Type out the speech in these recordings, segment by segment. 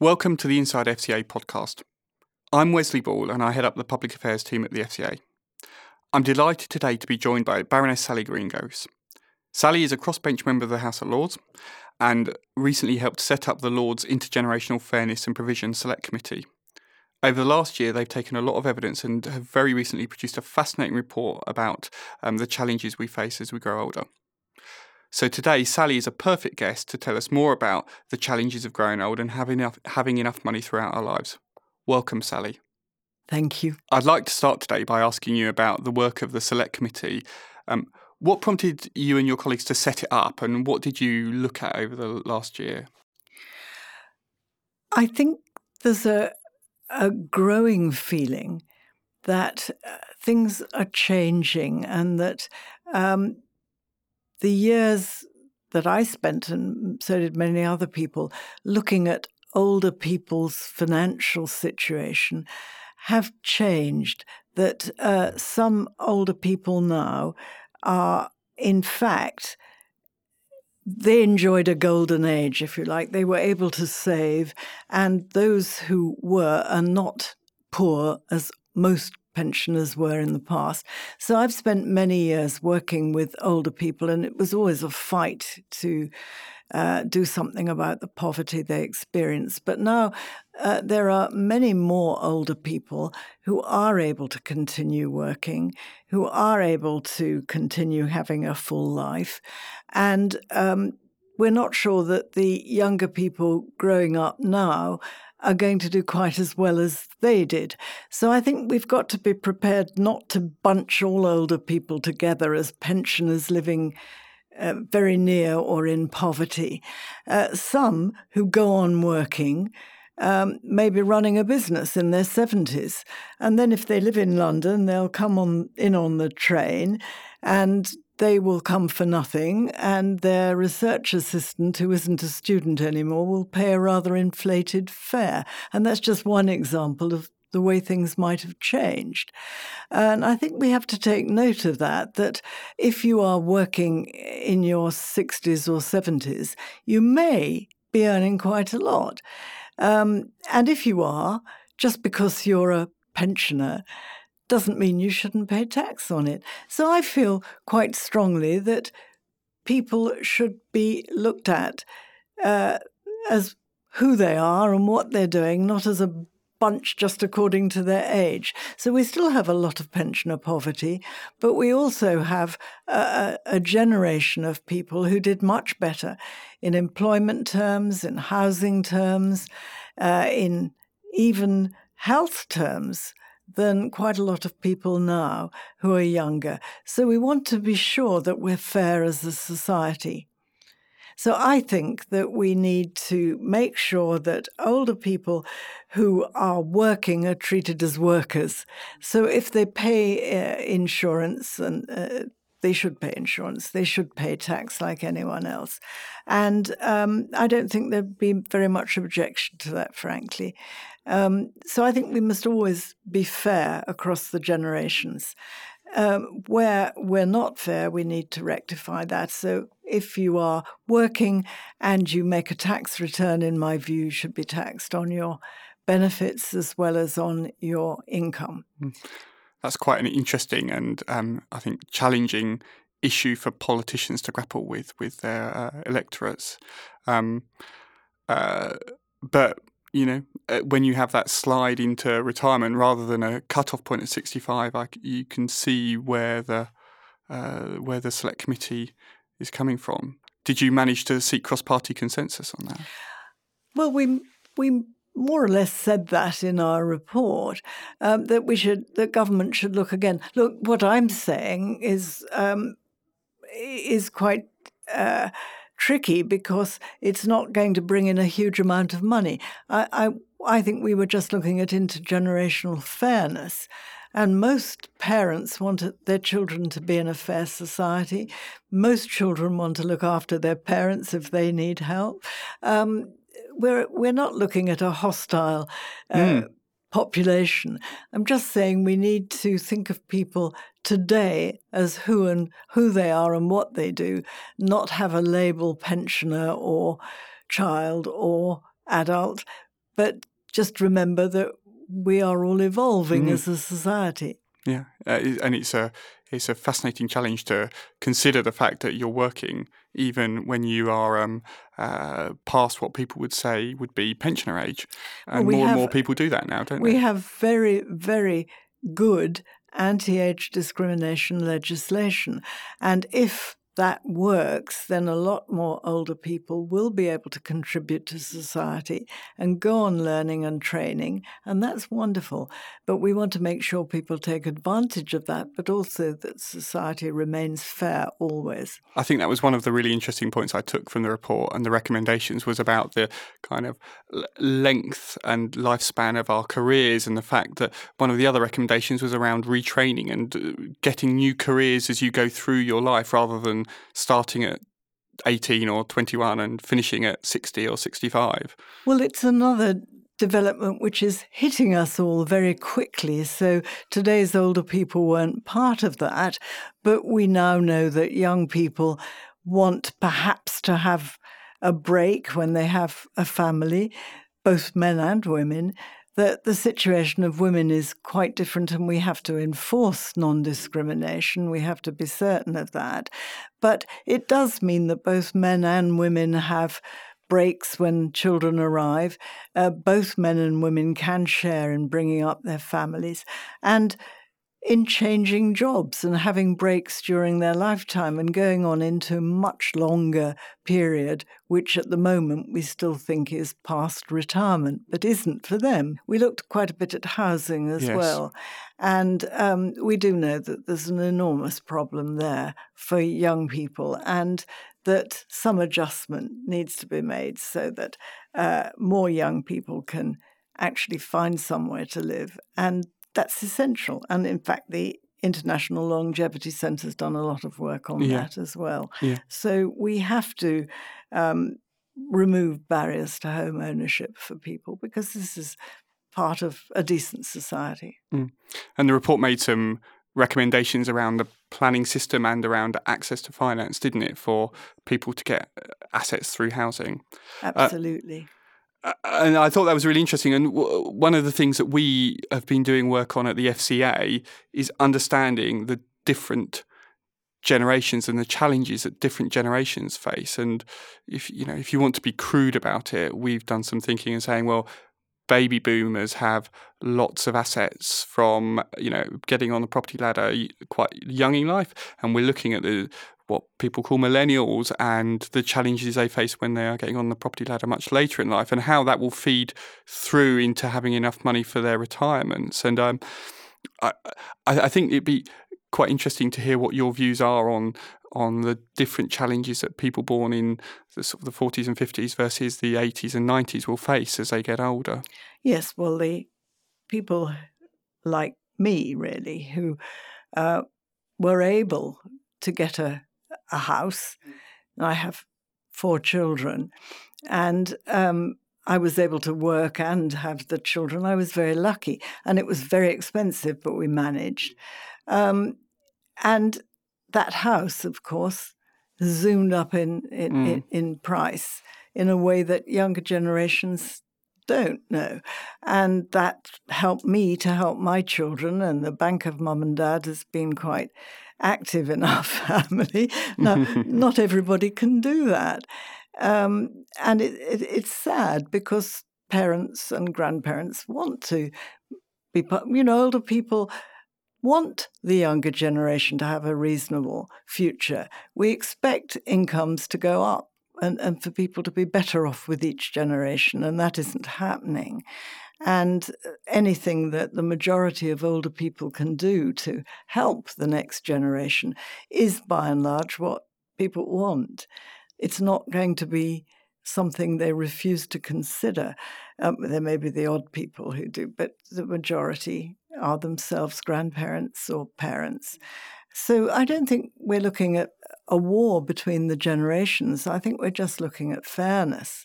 Welcome to the Inside FCA podcast. I'm Wesley Ball and I head up the public affairs team at the FCA. I'm delighted today to be joined by Baroness Sally Greengose. Sally is a crossbench member of the House of Lords and recently helped set up the Lords Intergenerational Fairness and Provision Select Committee. Over the last year, they've taken a lot of evidence and have very recently produced a fascinating report about the challenges we face as we grow older. So today, Sally is a perfect guest to tell us more about the challenges of growing old and having enough money throughout our lives. Welcome, Sally. Thank you. I'd like to start today by asking you about the work of the Select Committee. What prompted you and your colleagues to set it up, and what did you look at over the last year? I think there's a growing feeling that things are changing and that the years that I spent, and so did many other people, looking at older people's financial situation have changed, that some older people now are, in fact, they enjoyed a golden age, if you like. They were able to save, and those who were are not poor as most pensioners were in the past. So I've spent many years working with older people, and it was always a fight to do something about the poverty they experience. But now there are many more older people who are able to continue working, who are able to continue having a full life. And we're not sure that the younger people growing up now are going to do quite as well as they did. So I think we've got to be prepared not to bunch all older people together as pensioners living very near or in poverty. Some who go on working may be running a business in their 70s. And then if they live in London, they'll come in on the train and they will come for nothing, and their research assistant, who isn't a student anymore, will pay a rather inflated fare. And that's just one example of the way things might have changed. And I think we have to take note of that if you are working in your 60s or 70s, you may be earning quite a lot. And if you are, just because you're a pensioner, doesn't mean you shouldn't pay tax on it. So I feel quite strongly that people should be looked at as who they are and what they're doing, not as a bunch just according to their age. So we still have a lot of pensioner poverty, but we also have a generation of people who did much better in employment terms, in housing terms, in even health terms than quite a lot of people now who are younger. So we want to be sure that we're fair as a society. So I think that we need to make sure that older people who are working are treated as workers. So if they pay insurance, and they should pay insurance, they should pay tax like anyone else. And I don't think there'd be very much objection to that, frankly. So I think we must always be fair across the generations. Where we're not fair, we need to rectify that. So if you are working and you make a tax return, in my view, you should be taxed on your benefits as well as on your income. That's quite an interesting and I think challenging issue for politicians to grapple with their electorates. But you know, when you have that slide into retirement rather than a cut-off point at 65, you can see where the Select Committee is coming from. Did you manage to seek cross-party consensus on that? Well, we more or less said that in our report, that government should look again. Look, what I'm saying is quite tricky because it's not going to bring in a huge amount of money. I think we were just looking at intergenerational fairness, and most parents want their children to be in a fair society. Most children want to look after their parents if they need help. We're not looking at a hostile population. I'm just saying we need to think of people today as who they are and what they do, not have a label pensioner or child or adult, But just remember that we are all evolving as a society. Yeah, and it's a fascinating challenge to consider the fact that you're working even when you are past what people would say would be pensioner age, and more and more people do that now, don't they? We have very, very good anti-age discrimination legislation, and if that works, then a lot more older people will be able to contribute to society and go on learning and training, and that's wonderful. But we want to make sure people take advantage of that, but also that society remains fair always. I think that was one of the really interesting points I took from the report, and the recommendations was about the kind of length and lifespan of our careers, and the fact that one of the other recommendations was around retraining and getting new careers as you go through your life, rather than starting at 18 or 21 and finishing at 60 or 65. Well, it's another development which is hitting us all very quickly. So today's older people weren't part of that, but we now know that young people want perhaps to have a break when they have a family, both men and women, that the situation of women is quite different, and we have to enforce non-discrimination. We have to be certain of that. But it does mean that both men and women have breaks when children arrive. Both men and women can share in bringing up their families and in changing jobs and having breaks during their lifetime and going on into a much longer period, which at the moment we still think is past retirement, but isn't for them. We looked quite a bit at housing as well. And we do know that there's an enormous problem there for young people, and that some adjustment needs to be made so that more young people can actually find somewhere to live. And that's essential. And in fact, the International Longevity Centre has done a lot of work on that as well. So we have to remove barriers to home ownership for people, because this is part of a decent society. And the report made some recommendations around the planning system and around access to finance, didn't it, for people to get assets through housing? Absolutely. And I thought that was really interesting. And one of the things that we have been doing work on at the FCA is understanding the different generations and the challenges that different generations face. And if you want to be crude about it, we've done some thinking and saying, well, baby boomers have lots of assets from, getting on the property ladder quite young in life. And we're looking at what people call millennials and the challenges they face when they are getting on the property ladder much later in life, and how that will feed through into having enough money for their retirements. And I think it'd be quite interesting to hear what your views are on the different challenges that people born in the 40s and 50s versus the 80s and 90s will face as they get older. Yes, well, the people like me, really, who were able to get a house. I have 4 children, and I was able to work and have the children. I was very lucky, and it was very expensive, but we managed. And that house, of course, zoomed up in price in a way that younger generations don't know. And that helped me to help my children, and the bank of mum and dad has been quite active in our family. Now, not everybody can do that. And it's sad, because parents and grandparents want to be, older people want the younger generation to have a reasonable future. We expect incomes to go up and for people to be better off with each generation, and that isn't happening. And anything that the majority of older people can do to help the next generation is, by and large, what people want. It's not going to be something they refuse to consider. There may be the odd people who do, but the majority are themselves grandparents or parents. So I don't think we're looking at a war between the generations. I think we're just looking at fairness.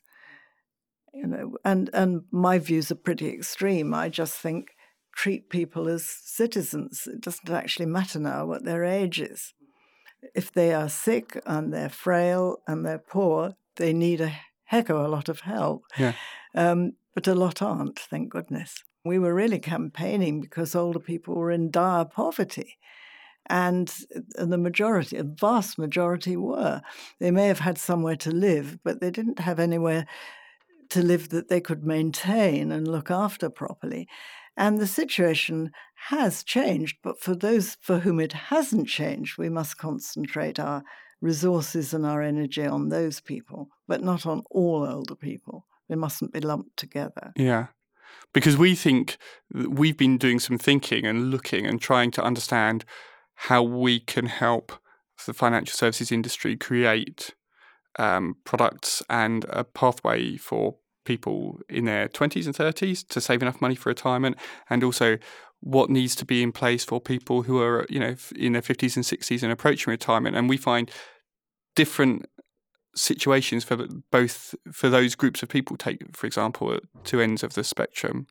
And my views are pretty extreme. I just think treat people as citizens. It doesn't actually matter now what their age is. If they are sick and they're frail and they're poor, they need a heck of a lot of help. Yeah. But a lot aren't, thank goodness. We were really campaigning because older people were in dire poverty. And a vast majority were. They may have had somewhere to live, but they didn't have anywhere to live that they could maintain and look after properly. And the situation has changed, but for those for whom it hasn't changed, we must concentrate our resources and our energy on those people, but not on all older people. They mustn't be lumped together. Yeah. Because we've been doing some thinking and looking and trying to understand how we can help the financial services industry create products and a pathway for people in their 20s and 30s to save enough money for retirement, and also what needs to be in place for people who are, in their 50s and 60s and approaching retirement. And we find different situations for both for those groups of people. Take, for example, at two ends of the spectrum.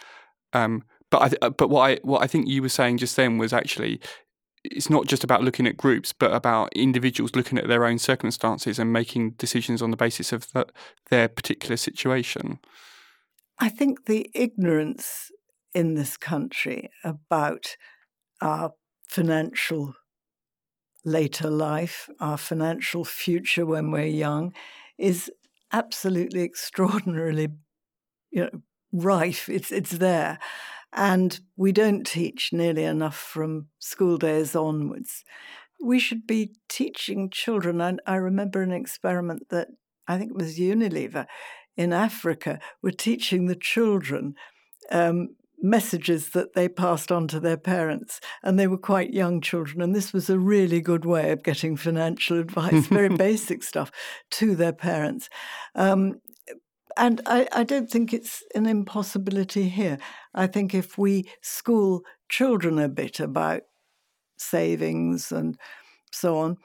But what I think you were saying just then was actually, it's not just about looking at groups, but about individuals looking at their own circumstances and making decisions on the basis of their particular situation. I think the ignorance in this country about our financial later life, our financial future when we're young, is absolutely extraordinarily, rife. It's there. And we don't teach nearly enough from school days onwards. We should be teaching children. I remember an experiment that I think it was Unilever in Africa were teaching the children messages that they passed on to their parents. And they were quite young children. And this was a really good way of getting financial advice, very basic stuff, to their parents. And I don't think it's an impossibility here. I think if we school children a bit about savings and so on,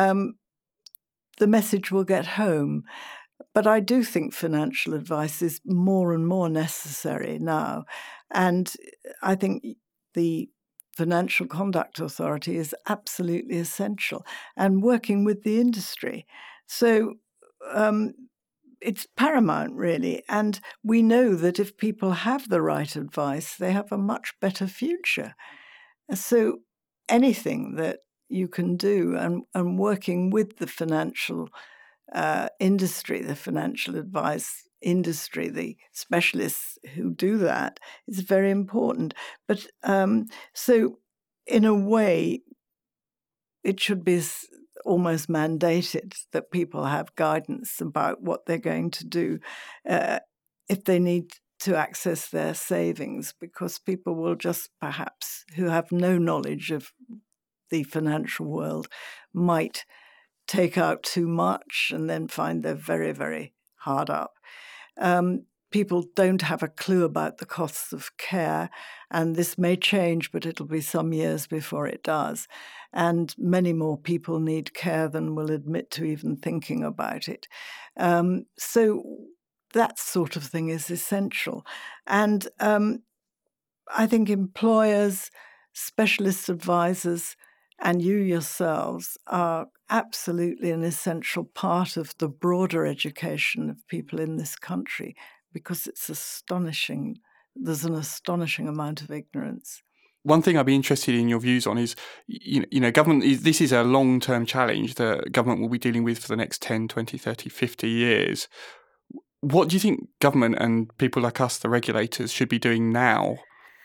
the message will get home. But I do think financial advice is more and more necessary now. And I think the Financial Conduct Authority is absolutely essential, and working with the industry. So it's paramount, really. And we know that if people have the right advice, they have a much better future. So anything that you can do, and working with the financial industry, the financial advice industry, the specialists who do that, is very important. But so in a way, it should be almost mandated that people have guidance about what they're going to do if they need to access their savings, because people will just perhaps, who have no knowledge of the financial world, might take out too much and then find they're very, very hard up. People don't have a clue about the costs of care, and this may change, but it'll be some years before it does. And many more people need care than will admit to even thinking about it. So that sort of thing is essential. And I think employers, specialist advisors, and you yourselves are absolutely an essential part of the broader education of people in this country, because it's astonishing. There's an astonishing amount of ignorance. One thing I'd be interested in your views on is, government, this is a long-term challenge that government will be dealing with for the next 10, 20, 30, 50 years. What do you think government and people like us, the regulators, should be doing now?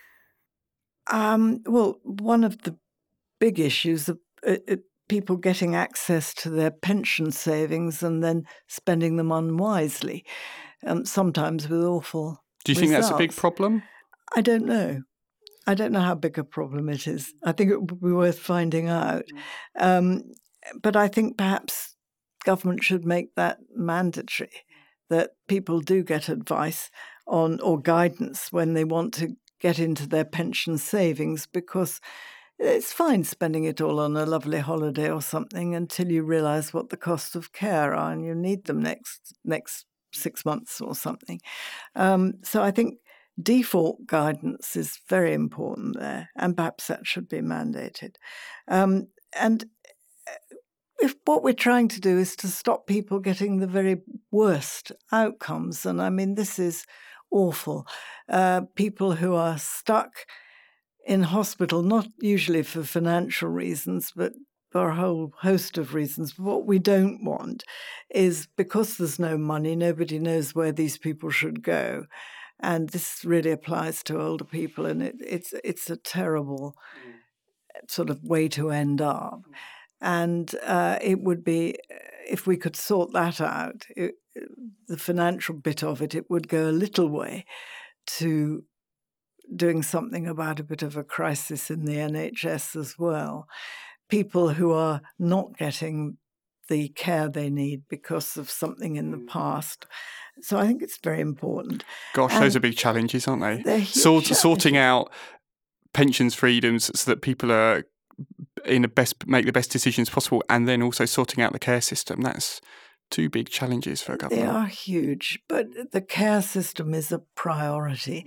Well, one of the big issues of people getting access to their pension savings and then spending them unwisely, sometimes with awful Do you think results. that's a big problem? I don't know. I don't know how big a problem it is. I think it would be worth finding out. But I think perhaps government should make that mandatory, that people do get advice on or guidance when they want to get into their pension savings, because it's fine spending it all on a lovely holiday or something until you realise what the cost of care are and you need them next 6 months or something. So I think default guidance is very important there, and perhaps that should be mandated. And if what we're trying to do is to stop people getting the very worst outcomes. And I mean, this is awful. People who are stuck in hospital, not usually for financial reasons, but for a whole host of reasons. What we don't want is, because there's no money, nobody knows where these people should go. And this really applies to older people, and it's a terrible sort of way to end up. And it would be, if we could sort that out, the financial bit of it, it would go a little way to doing something about a bit of a crisis in the NHS as well. People who are not getting the care they need because of something in the past. So I think it's very important. Gosh, those are big challenges, aren't they? They're huge Sorting out pensions freedoms so that people are make the best decisions possible, and then also sorting out the care system. That's two big challenges for a government. They are huge, but the care system is a priority.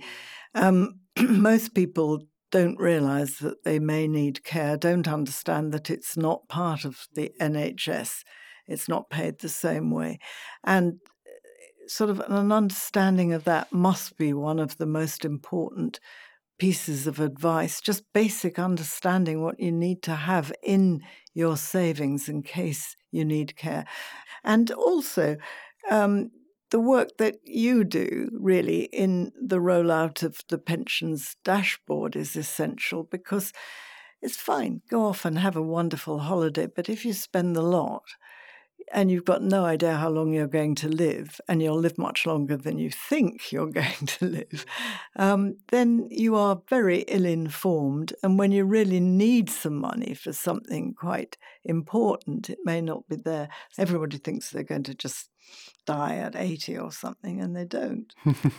Most people don't realise that they may need care, don't understand that it's not part of the NHS. It's not paid the same way. And sort of an understanding of that must be one of the most important pieces of advice, just basic understanding what you need to have in your savings in case you need care. And also, the work that you do really in the rollout of the pensions dashboard is essential, because it's fine, go off and have a wonderful holiday, but if you spend the lot and you've got no idea how long you're going to live, and you'll live much longer than you think you're going to live, then you are very ill-informed. And when you really need some money for something quite important, it may not be there. Everybody thinks they're going to just die at 80 or something, and they don't.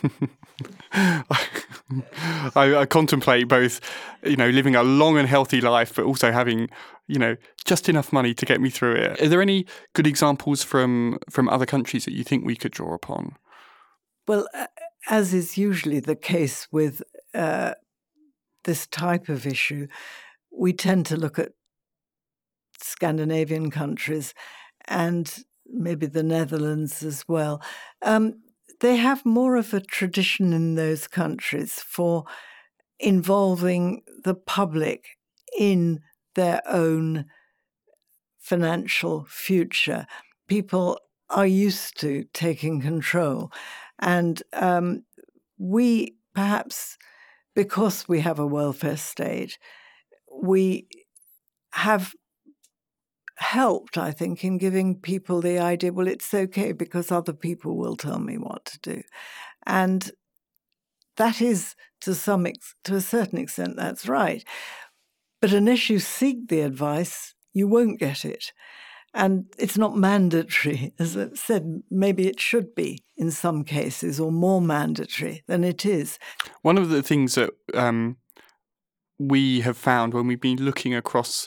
I contemplate both, living a long and healthy life, but also having, just enough money to get me through it. Are there any good examples from other countries that you think we could draw upon? Well, as is usually the case with this type of issue, we tend to look at Scandinavian countries and maybe the Netherlands as well. They have more of a tradition in those countries for involving the public in their own financial future. People are used to taking control. And we, perhaps because we have a welfare state, we have helped, I think, in giving people the idea, well, it's okay because other people will tell me what to do. And that is, to a certain extent, that's right. But unless you seek the advice, you won't get it. And it's not mandatory. As I said, maybe it should be in some cases, or more mandatory than it is. One of the things that we have found when we've been looking across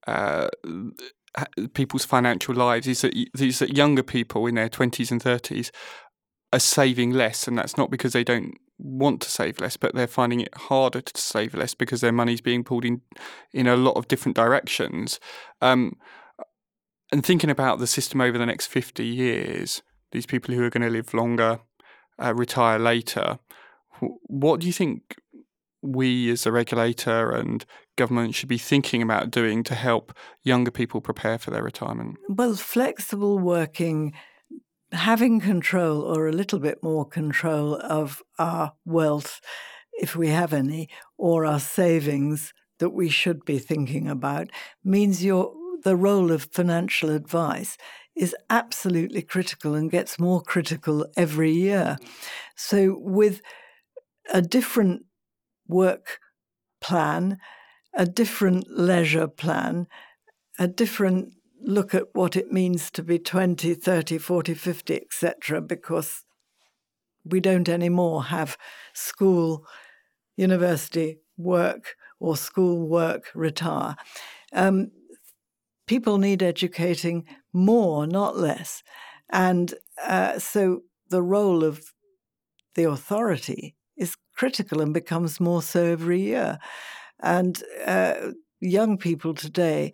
people's financial lives is that younger people in their 20s and 30s are saving less, and that's not because they don't want to save less, but they're finding it harder to save less because their money's being pulled in a lot of different directions. And thinking about the system over the next 50 years, these people who are going to live longer, retire later, what do you think we as a regulator and government should be thinking about doing to help younger people prepare for their retirement? Well, flexible working, having control, or a little bit more control of our wealth, if we have any, or our savings that we should be thinking about, means the role of financial advice is absolutely critical and gets more critical every year. So with a different work plan, a different leisure plan, a different look at what it means to be 20, 30, 40, 50, etc., because we don't anymore have school, university, work, or school, work, retire. People need educating more, not less. And so the role of the authority is critical and becomes more so every year. And young people today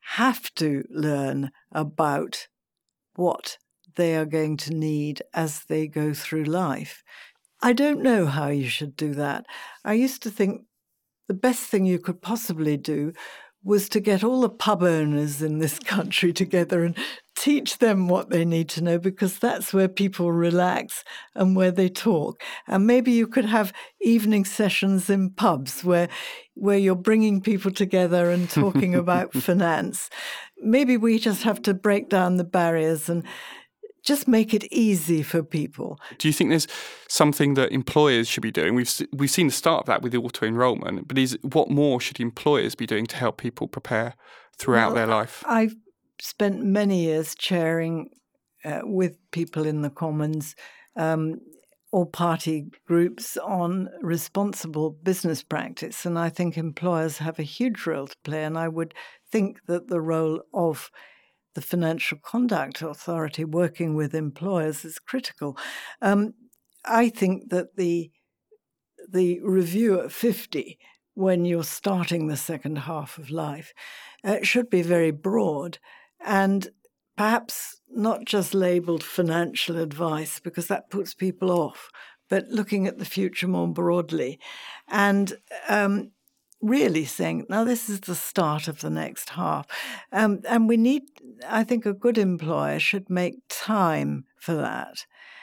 have to learn about what they are going to need as they go through life. I don't know how you should do that. I used to think the best thing you could possibly do was to get all the pub owners in this country together and teach them what they need to know, because that's where people relax and where they talk. And maybe you could have evening sessions in pubs where you're bringing people together and talking about finance. Maybe we just have to break down the barriers and just make it easy for people. Do you think there's something that employers should be doing? We've seen the start of that with the auto-enrolment, but what more should employers be doing to help people prepare throughout their life? I've spent many years chairing with people in the Commons or party groups on responsible business practice, and I think employers have a huge role to play, and I would think that the role of the Financial Conduct Authority working with employers is critical. I think that the review at 50, when you're starting the second half of life, should be very broad and perhaps not just labelled financial advice, because that puts people off, but looking at the future more broadly and really saying, now this is the start of the next half. And we need, I think a good employer should make time for that.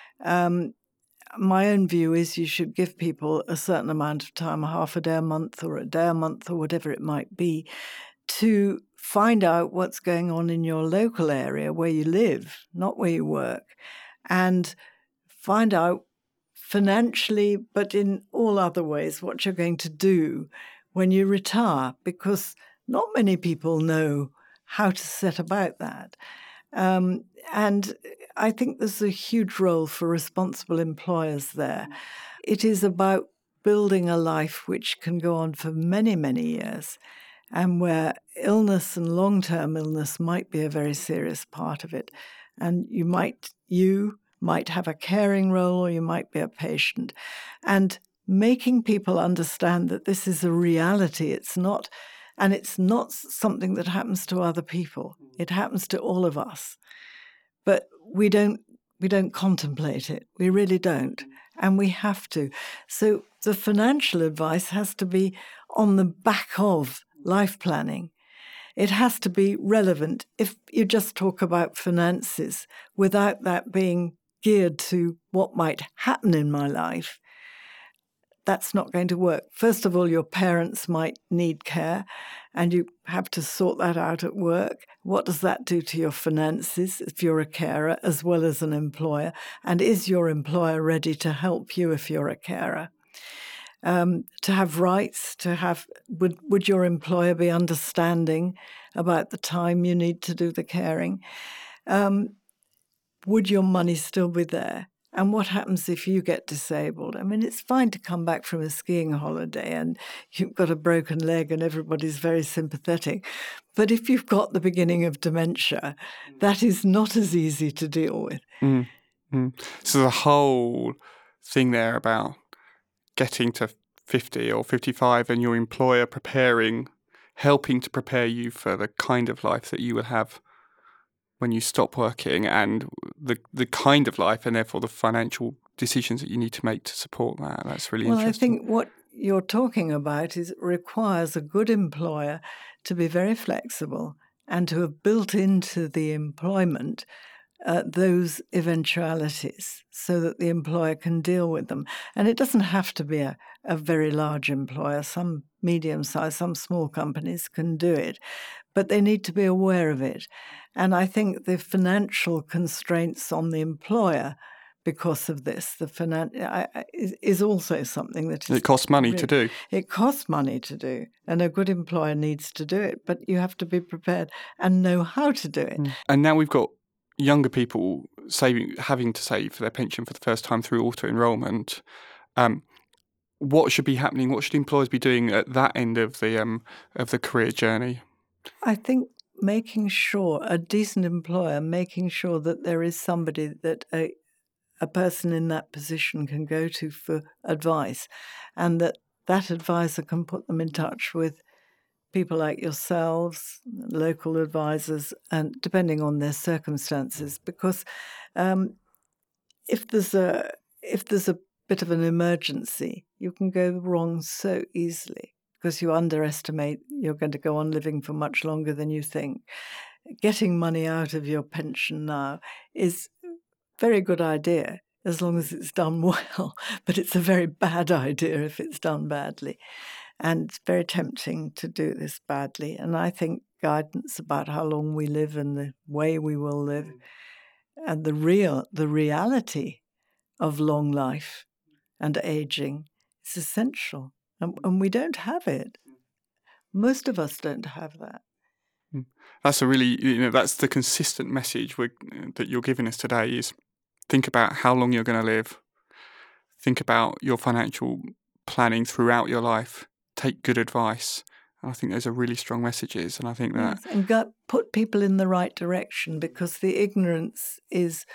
My own view is you should give people a certain amount of time, half a day a month or a day a month or whatever it might be, to find out what's going on in your local area where you live, not where you work, and find out financially, but in all other ways, what you're going to do when you retire, because not many people know how to set about that. And I think there's a huge role for responsible employers there. It is about building a life which can go on for many, many years, and where illness and long-term illness might be a very serious part of it. And you might have a caring role, or you might be a patient. And making people understand that this is a reality. It's not something that happens to other people. It happens to all of us. But we don't contemplate it. We really don't. And we have to. So the financial advice has to be on the back of life planning. It has to be relevant. If you just talk about finances without that being geared to what might happen in my life, that's not going to work. First of all, your parents might need care, and you have to sort that out at work. What does that do to your finances if you're a carer as well as an employer? And is your employer ready to help you if you're a carer? To have rights, would your employer be understanding about the time you need to do the caring? Would your money still be there? And what happens if you get disabled? I mean, it's fine to come back from a skiing holiday and you've got a broken leg and everybody's very sympathetic. But if you've got the beginning of dementia, that is not as easy to deal with. Mm-hmm. So the whole thing there about getting to 50 or 55 and your employer helping to prepare you for the kind of life that you will have when you stop working, and the kind of life and therefore the financial decisions that you need to make to support that. That's really interesting. Well, I think what you're talking about requires a good employer to be very flexible and to have built into the employment those eventualities so that the employer can deal with them. And it doesn't have to be a very large employer. Some medium-sized, some small companies can do it, but they need to be aware of it. And I think the financial constraints on the employer because of this, is also something that is... It costs money to do. It costs money to do, and a good employer needs to do it, but you have to be prepared and know how to do it. And now we've got younger people having to save for their pension for the first time through auto-enrolment. What should be happening? What should employers be doing at that end of the career journey? I think a decent employer making sure that there is somebody that a person in that position can go to for advice, and that advisor can put them in touch with people like yourselves, local advisors, and depending on their circumstances, because if there's a bit of an emergency, you can go wrong so easily because you underestimate you're going to go on living for much longer than you think. Getting money out of your pension now is a very good idea as long as it's done well, but it's a very bad idea if it's done badly. And it's very tempting to do this badly. And I think guidance about how long we live and the way we will live and the reality of long life and aging is essential. And we don't have it. Most of us don't have that. That's a really, that's the consistent message that you're giving us today is think about how long you're going to live. Think about your financial planning throughout your life. Take good advice. And I think those are really strong messages. And I think that... Yes, and put people in the right direction because the ignorance is...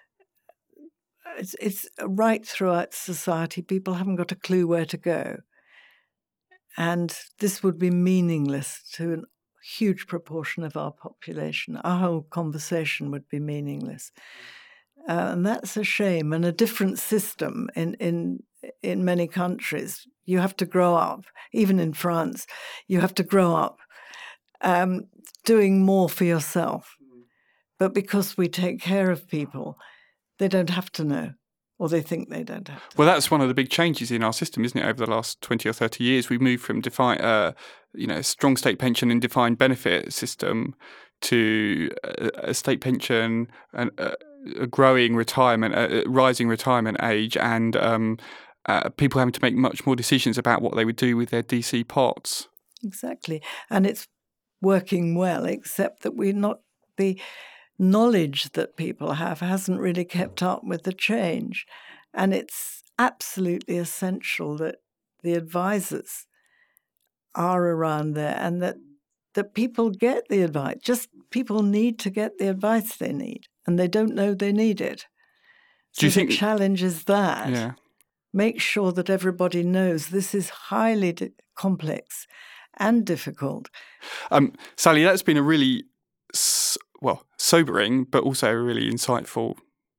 It's right throughout society. People haven't got a clue where to go. And this would be meaningless to a huge proportion of our population. Our whole conversation would be meaningless. And that's a shame. And a different system in many countries. You have to grow up, even in France, you have to grow up doing more for yourself. But because we take care of people, they don't have to know, or they think they don't have to. Well, that's one of the big changes in our system, isn't it? Over the last 20 or 30 years, we've moved from a strong state pension and defined benefit system to a state pension and a growing retirement, rising retirement age, and people having to make much more decisions about what they would do with their DC pots. Exactly. And it's working well, except that the knowledge that people have hasn't really kept up with the change. And it's absolutely essential that the advisors are around there and that people get the advice. Just people need to get the advice they need, and they don't know they need it. So Do you think the challenge is that? Yeah. Make sure that everybody knows this is highly complex and difficult. Sally, that's been a really sobering, but also a really insightful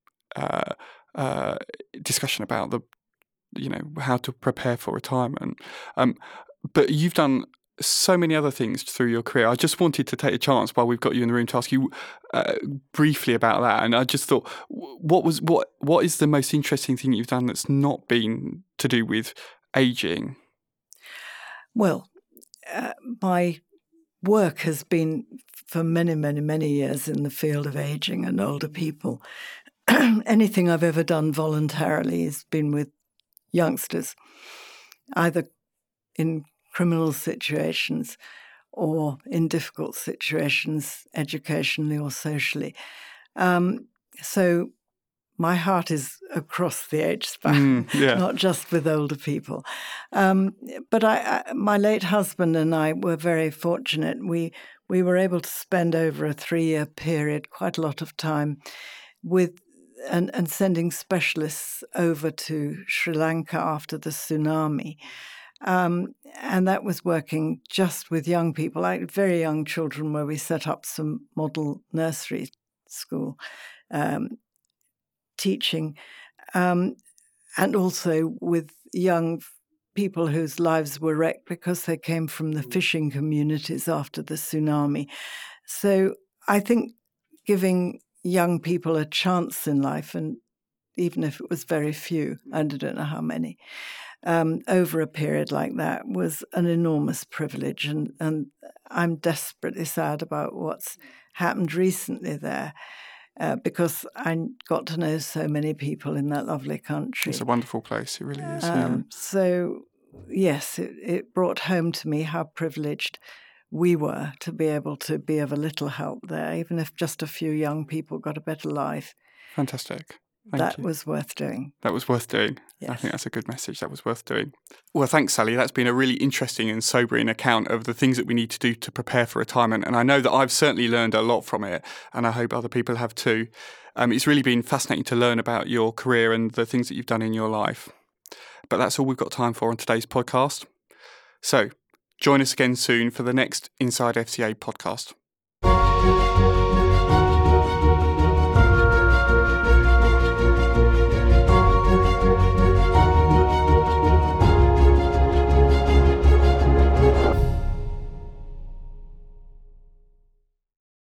discussion about how to prepare for retirement. But you've done so many other things through your career. I just wanted to take a chance while we've got you in the room to ask you briefly about that. And I just thought, what is the most interesting thing you've done that's not been to do with aging? Well, my work has been for many, many, many years in the field of aging and older people. Anything I've ever done voluntarily has been with youngsters, either in criminal situations or in difficult situations, educationally or socially. So my heart is across the age span, not just with older people. But my late husband and I were very fortunate. We were able to spend over a 3-year period quite a lot of time with and sending specialists over to Sri Lanka after the tsunami. And that was working just with young people, like very young children, where we set up some model nursery school teaching, and also with young people whose lives were wrecked because they came from the fishing communities after the tsunami. So I think giving young people a chance in life, and even if it was very few, I don't know how many, over a period like that was an enormous privilege. And I'm desperately sad about what's happened recently there because I got to know so many people in that lovely country. It's a wonderful place. It really is. So, yes, it brought home to me how privileged we were to be able to be of a little help there, even if just a few young people got a better life. Fantastic. Thank that you. was worth doing. That was worth doing. Yes. I think that's a good message. That was worth doing. Well, thanks, Sally. That's been a really interesting and sobering account of the things that we need to do to prepare for retirement. And I know that I've certainly learned a lot from it, and I hope other people have too. It's really been fascinating to learn about your career and the things that you've done in your life. But that's all we've got time for on today's podcast. So Join us again soon for the next Inside FCA podcast.